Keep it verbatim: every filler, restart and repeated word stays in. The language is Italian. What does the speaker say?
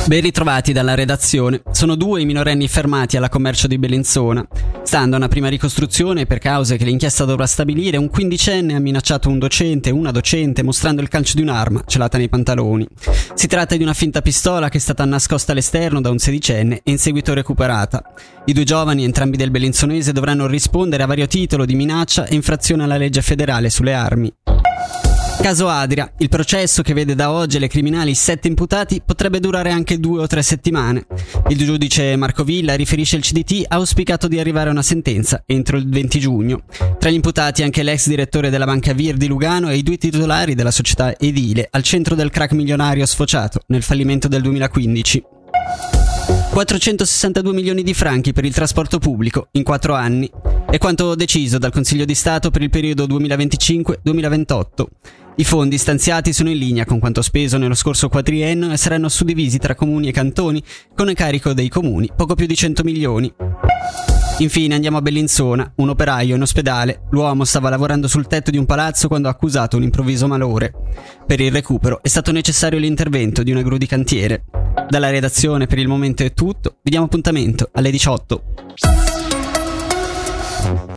Ben ritrovati dalla redazione. Sono due i minorenni fermati alla Commercio di Bellinzona. Stando a una prima ricostruzione, per cause che l'inchiesta dovrà stabilire, un quindicenne ha minacciato un docente e una docente mostrando il calcio di un'arma celata nei pantaloni. Si tratta di una finta pistola che è stata nascosta all'esterno da un sedicenne e in seguito recuperata. I due giovani, entrambi del bellinzonese, dovranno rispondere a vario titolo di minaccia e infrazione alla legge federale sulle armi. Caso Adria, il processo che vede da oggi le criminali sette imputati potrebbe durare anche due o tre settimane. Il giudice Marco Villa riferisce il C D T ha auspicato di arrivare a una sentenza entro il venti giugno. Tra gli imputati anche l'ex direttore della banca Vir di Lugano e i due titolari della società edile al centro del crack milionario sfociato nel fallimento del duemilaquindici. quattrocentosessantadue milioni di franchi per il trasporto pubblico in quattro anni. È quanto deciso dal Consiglio di Stato per il periodo duemilaventicinque duemilaventotto. I fondi stanziati sono in linea con quanto speso nello scorso quadriennio e saranno suddivisi tra comuni e cantoni, con a carico dei comuni poco più di cento milioni. Infine andiamo a Bellinzona, un operaio in ospedale. L'uomo stava lavorando sul tetto di un palazzo quando ha accusato un improvviso malore. Per il recupero è stato necessario l'intervento di una gru di cantiere. Dalla redazione per il momento è tutto, vi diamo appuntamento alle diciotto.